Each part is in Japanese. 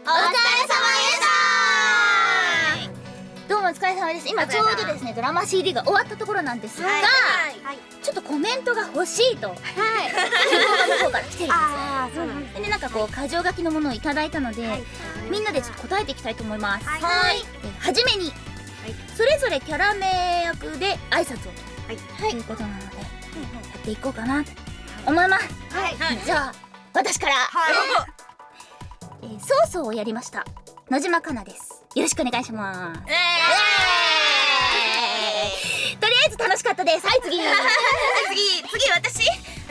様でした。どうもお疲れ様です。今ちょうどですねドラマ CD が終わったところなんですが、ちょっとコメントが欲しいと希望の方から来てるんです。でなんかこう箇条書きのものをいただいたので、みんなでちょっと答えていきたいと思います。はじめにそれぞれキャラ名役で挨拶をということなのでやっていこうかなと思います。じゃあ私からソースをやりました野島かなです。よろしくお願いします。とりあえず楽しかったです。はい、次私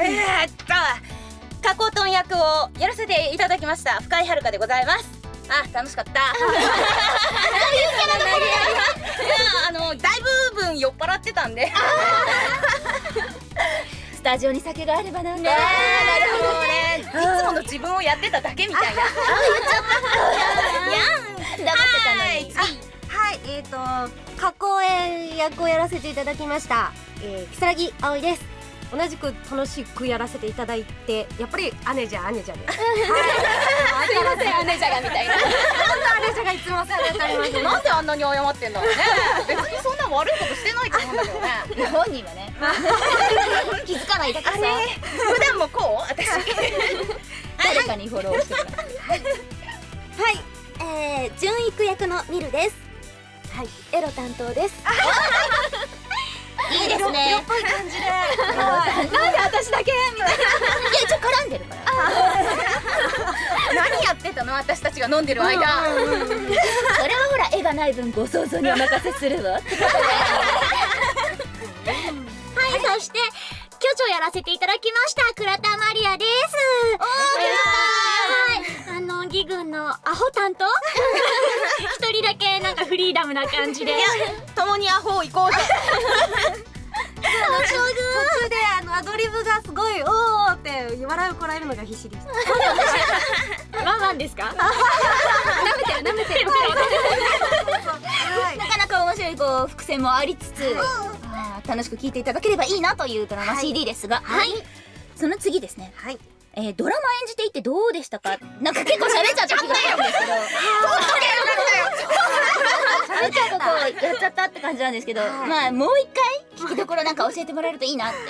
加工トン役をやらせていただきました深井遥でございます。楽しかった。だいぶ分酔っ払ってたんでスタジオに酒があればなんだ。 なるほどね。いつもの自分をやってただけみたいな。 言っちゃった黙ってたのに。 加工演役をやらせていただきました如月葵です。同じく楽しくやらせていただいて、やっぱり姉じゃですいません姉じゃがみたいな姉じゃがいつもお世話になっております。 なんであんなに謝ってんだろうね。別にそんな悪いことしてないと思うんだけどね。 本人はね気づかないだけさ。 普段もこう私誰かにフォローしてる。 はい、純育役のミルです。はい、エロ担当です。 いいですね。 色っぽい感じで。 なんで私だけみたいな。 いや一応絡んでるから。 何やってたの私たちが飲んでる間。 それはほら絵がない分ご想像にお任せするわ。はい、 そして巨女やらせていただきました倉田マリアです。義軍のアホ担当一人だけなんかフリーダムな感じで、いや共にアホ行こうぜ。 途中でアドリブがすごいおーって笑いをこらえるのが必死でした。 ワンワンですか？舐めてるなかなか面白いこう伏線もありつつ楽しく聴いていただければいいなというドラマ CD ですが、その次ですね。ドラマ演じていてどうでしたか？なんか結構喋っちゃった気がするんですけど、喋っちゃうとこうやっちゃったって感じなんですけど、まあもう一回聞きどころなんか教えてもらえるといいなっていう。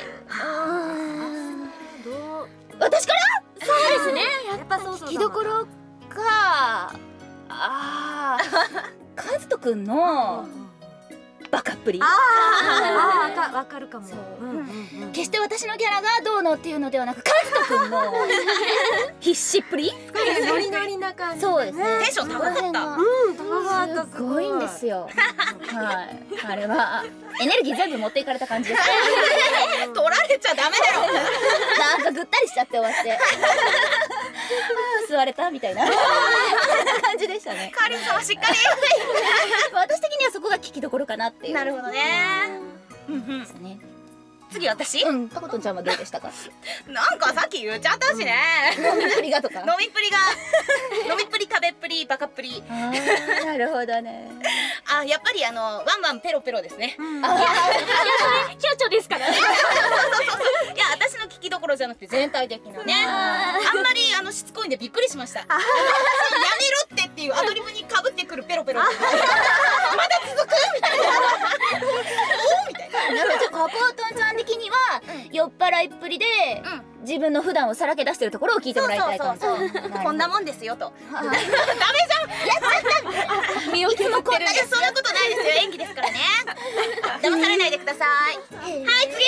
私から？ そうですね。 やっぱそう聞きどころかカズトくんのバカっぷり。 わかるかも。 決して私のキャラがどうのっていうのではなくカズトくんの必死っぷり。 ノリノリな感じ。 そうですね。 テンション高かった。 高かった。 すごいんですよ。はい。あれはエネルギー全部持っていかれた感じです。 取られちゃダメだよ。 なんかぐったりしちゃって終わって座れたみたいな感じでしたね。 カリスマしっかり。 私的にはそこが聞きどころかなっていう。 なるほどね。 ですね。 次私？ タコトンちゃんはどうでしたか？ なんかさっき言っちゃったしね。 飲みっぷりがとか。 飲みっぷり、食べっぷり、バカっぷり。 なるほどね。 やっぱりワンワンペロペロですね。 巨女ですからね。 いや私の聞きどころじゃなくて全体的なね。あんまりしつこいんでびっくりしました。やめろっていうアドリブにかぶってくるペロペロ。まだ続くみたいな。おみたいな。 なるほど。じゃあ加工トンちゃん的には酔っ払いっぷりで自分の普段をさらけ出してるところを聞いてもらいたい感じ。 こんなもんですよと。ダメじゃん。やっちゃった。 身を削ってるんです。 そんなことないですよ。演技ですからね。騙されないでください。はい次。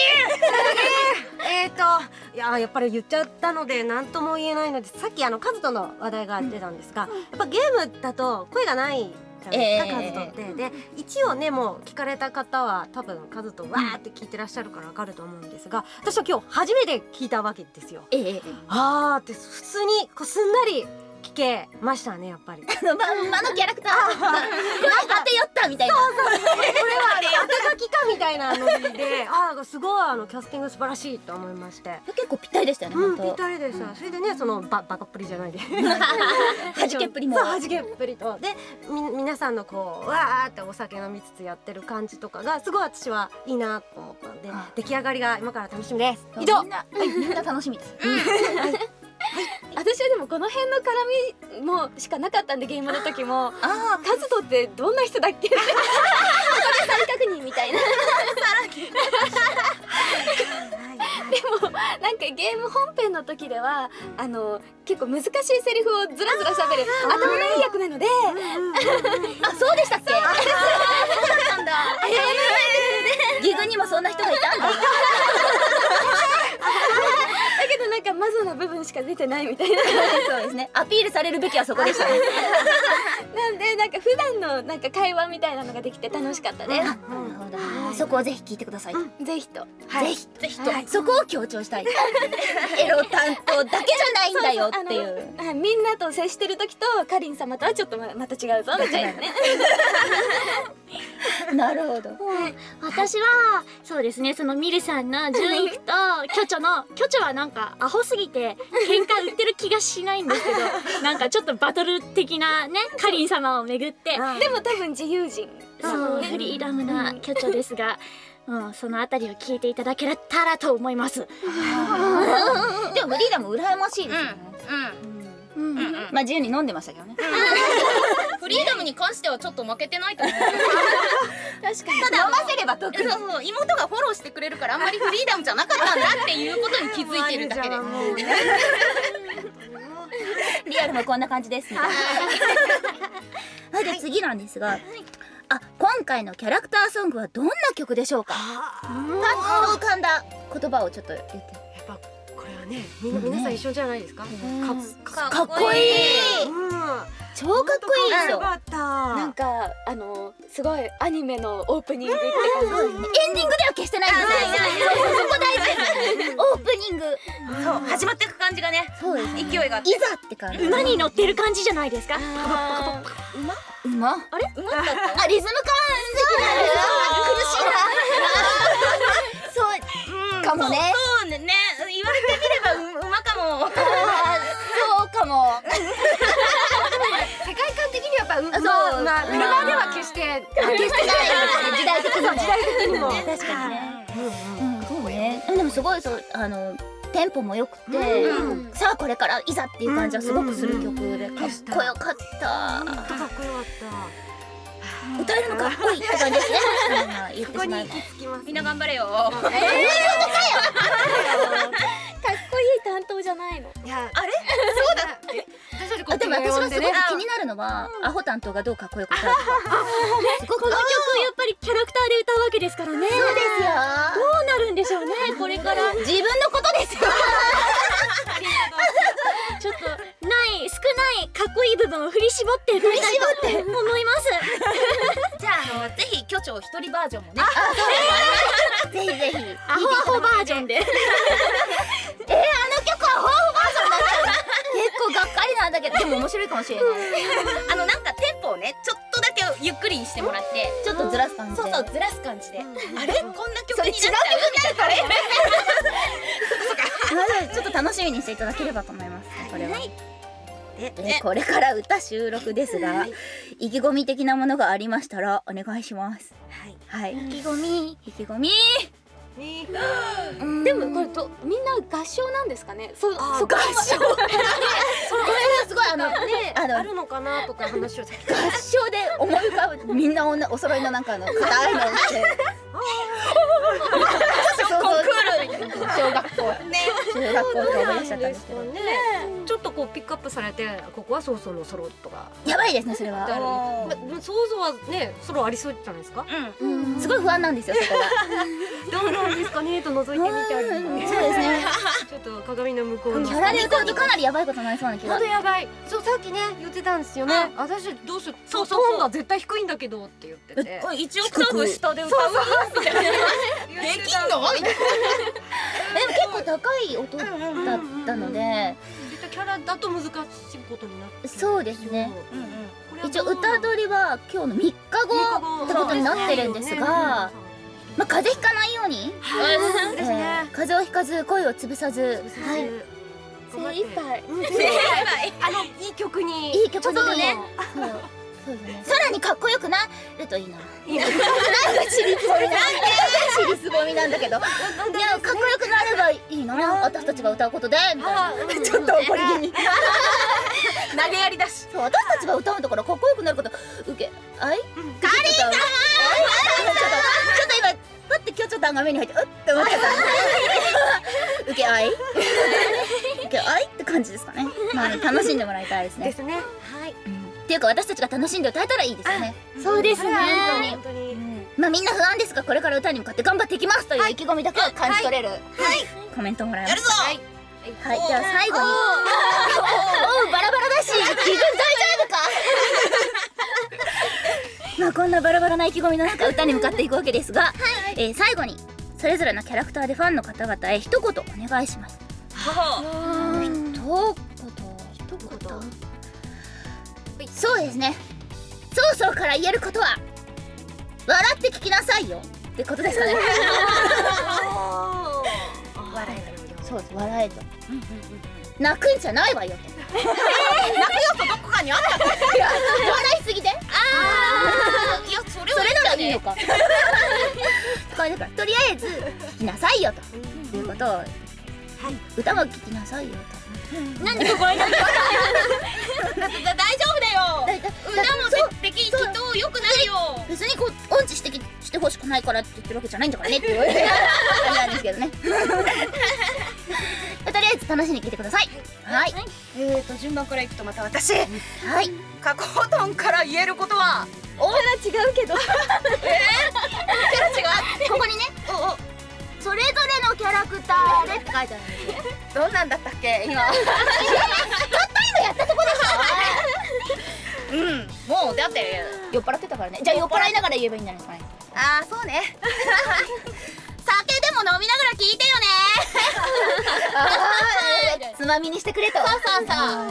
やっぱり言っちゃったので何とも言えないので、さっきカズトの話題が出たんですが、やっぱゲームだと声がないじゃないですか、カズトって。で一応ね、もう聞かれた方は多分カズトわーって聞いてらっしゃるからわかると思うんですが、私は今日初めて聞いたわけですよ。って普通にこうすんなり聞けましたね、やっぱり。 まんまのキャラクターなんか当てよったみたいな。 これは当て書きかみたいなノリで、すごいキャスティング素晴らしいと思いまして、 結構ぴったりでしたよね。 ぴったりでした。それでね、そのバカっぷりじゃないではじけっぷりも。 はじけっぷりとで、皆さんのこうわーってお酒飲みつつやってる感じとかがすごい私はいいなと思ったんで、出来上がりが今から楽しみです。以上。 みんな楽しみです。 私はでもこの辺の絡みもしかなかったんで、ゲームの時もカズトってどんな人だっけってここで再確認みたいな。でもなんかゲーム本編の時では結構難しいセリフをずらずら喋る頭のいい役なので、 あ、そうでしたっけ？そうなんだ。ギグにもそんな人がいたんだ。 だけどなんかマゾな部分しか出てないみたいな。 そうですね。アピールされるべきはそこでしたね。 なんでなんか普段のなんか会話みたいなのができて楽しかったです。 なるほど。そこをぜひ聞いてください。 ぜひと。 ぜひぜひと、そこを強調したい。エロ担当だけじゃないんだよっていう。 みんなと接してる時とかりん様とはちょっまた違うぞみたいなね。 なるほど。 私はそうですね、そのミルさんの純育とキョチョはなんかアホすぎて喧嘩売ってる気がしないんですけど、なんかちょっとバトル的なねかりん様をめぐって、でも多分自由人、そうフリーダムなキョチョですが、そのあたりを聞いていただけたらと思います。 でもフリーダム羨ましいですよね。まあ自由に飲んでましたけどね。 フリーダムに関してはちょっと負けてないと思う。 確かに。 ただ飲ませれば得。 そうそう、妹がフォローしてくれるからあんまりフリーダムじゃなかったんだっていうことに気づいてるだけで。 リアルもこんな感じですみたいな。はい、で次なんですが、今回のキャラクターソングはどんな曲でしょうか。パッと浮かんだ言葉をちょっと言って。 やっぱこれはね、皆さん一緒じゃないですか。 かっこいい。超かっこいいですよ。 なんかすごいアニメのオープニングって感じ。 エンディングでは決してないんですよ。そこ大事。オープニング。 そう、始まっていく感じがね、 そうです。 勢いがあって。 いざって感じ。 馬に乗ってる感じじゃないですか。 馬？あれ？ 馬だった？ あ、リズム感的な。苦しいな。そうかもね。 そうね、言われてみれば馬かも。 そうかも。 世界観的にやっぱそう馬では決してない時代的にも。 確かにね。そうね。でもすごいテンポも良くて、さあこれからいざっていう感じはすごくする曲でかっこよかった。 かっこよかった。 歌えるのかっこいいって感じですね。言ってしまえば。 みんな頑張れよ。 かっこいい担当じゃないの。 いや、 あれ？そうだっけ？ でも私はすごく気になるのはアホ担当がどうかっこよく歌うか。すごくこの曲やっぱりキャラクターで歌うわけですからね。 そうですよ。 どうなるんでしょうね、これから。 自分のことですよ。 ちょっと少ないかっこいい部分を振り絞って歌いたいと思います。 じゃあぜひ巨長一人バージョンもね。 ぜひぜひ。 アホバージョンで。 あの曲アホバージョンになっちゃう。結構がっかりなんだけど、でも面白いかもしれない。 なんかテンポをね、ちょっとだけゆっくりにしてもらって、 ちょっとずらす感じで。 そうずらす感じで。あれ、こんな曲になっちゃうみたいな。 ちょっと楽しみにしていただければと思います。これは。これから歌収録ですが、意気込み的なものがありましたらお願いします。はい。 意気込み。でもこれみんな合唱なんですかね。合唱。 これはすごいあるのかなとか話をさ。 合唱で思い浮かぶ、みんなお揃いのなんか硬いのをして。コンクールみたいな。小学校って思い出しちゃったんですけど。 ちょっとこうピックアップされて、ここはソロとか。 やばいですね、それは。 想像はね、ソロありそうじゃないですか。 すごい不安なんですよ、そこが。 どうなんですかねと覗いてみたり。 そうですね。 ちょっと鏡の向こうに。 キャラで歌うとかなりやばいことになりそうな気が。 ほんとやばい。そう、さっきね言ってたんですよね。私どうしよう。トーンが絶対低いんだけどって言ってて。 一応オクターブ下で歌うみたいな。できんの？でも結構高い音だったので。 キャラだと難しいことになって。 そうですね。一応歌取りは今日の3日後ってことになってるんですが、風邪ひかないように、風邪をひかず声を潰さず、 精一杯。 いい曲に。 ちょっとね、 そうですね。さらにかっこよくなるといいな。なんか尻すぼみなんだ。尻すぼみなんだけど。いやかっこよくなればいいな。私たちが歌うことでみたいな。ちょっと怒り気味。 投げやりだし。 そう、私たちが歌うんだからかっこよくなること受けあい？かりんさん。ちょっと今パッて今日ちょっと画面に入ってって思っちゃった。受けあい？受けあいって感じですかね。まあ楽しんでもらいたいですね。 ですね。はい。 っていうか私たちが楽しんで歌えたらいいですよね。 そうですね。 本当に。 まあみんな不安ですがこれから歌に向かって頑張っていきますという意気込みだけは感じ取れるコメントをもらいまやるぞした。はい、じゃあ最後におうバラバラだし気分大丈夫かまあこんなバラバラな意気込みの中歌に向かっていくわけですが、最後にそれぞれのキャラクターでファンの方々へ一言お願いします。そうですね。そろそろから言えることは笑って聞きなさいよってことですかね。笑えと。そうです。笑えと。泣くんじゃないわよと。 泣く要素どこかにあったの？ いや笑いすぎて。 いやそれそれならいいのか。これだからとりあえず聞きなさいよということを、歌も聞きなさいよと。 なんでここになんか大丈夫だよ。歌もきっと良くなるよ。 別にこう音痴してほしくないからって言ってるわけじゃないんだからねって言われてあれなんですけどね。とりあえず楽しんで聞いてください。はい。 順番からいくとまた私。 はい。 カコートンから言えることは。 違うけど。 キャラ違う。 ここにね。それぞれのキャラクターでって書いてあるんですよ。 どんなんだったっけ今。 たった今やったとこでしょ。 もうだって酔っ払ってたからね。じゃあ酔っ払いながら言えばいいんじゃないですかね。 ああそうね。酒でも飲みながら聞いてよね。 つまみにしてくれと。 そうそう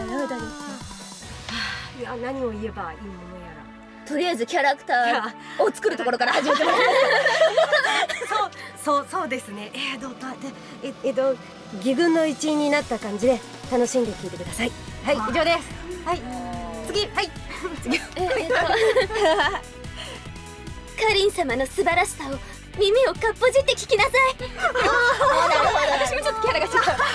いや何を言えばいいものやら。 とりあえずキャラクターを作るところから始めてもらう。 そうですね。義軍の一員になった感じで楽しんで聞いてください。はい以上です。はい次はい次。 かりん様の素晴らしさを耳をかっぽじって聞きなさい。 私もちょっとキャラが違う。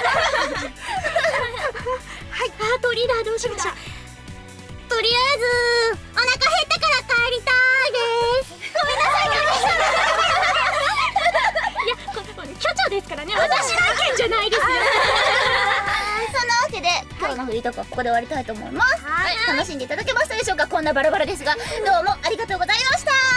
トリーダーどうしましょう。 とりあえずお腹減ったから帰りたいです。ごめんなさいかりん様。 いやこれ巨長ですからね。私の意見じゃないですよ。 そんなわけで今日のフリートークはここで終わりたいと思います。楽しんでいただけましたでしょうか。こんなバラバラですがどうもありがとうございました。